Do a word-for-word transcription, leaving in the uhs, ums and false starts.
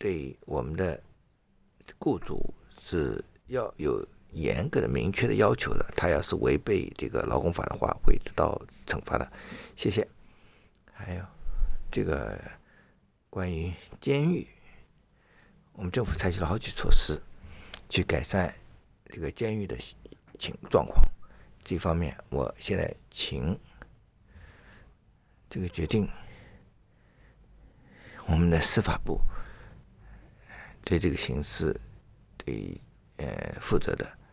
对我们的雇主是要有严格的、明确的要求的，他要是违背这个劳工法的话，会得到惩罚的。谢谢。还有这个关于监狱，我们政府采取了好几措施去改善这个监狱的情状况。这方面，我现在请这个决定我们的司法部对这个刑事对呃负责的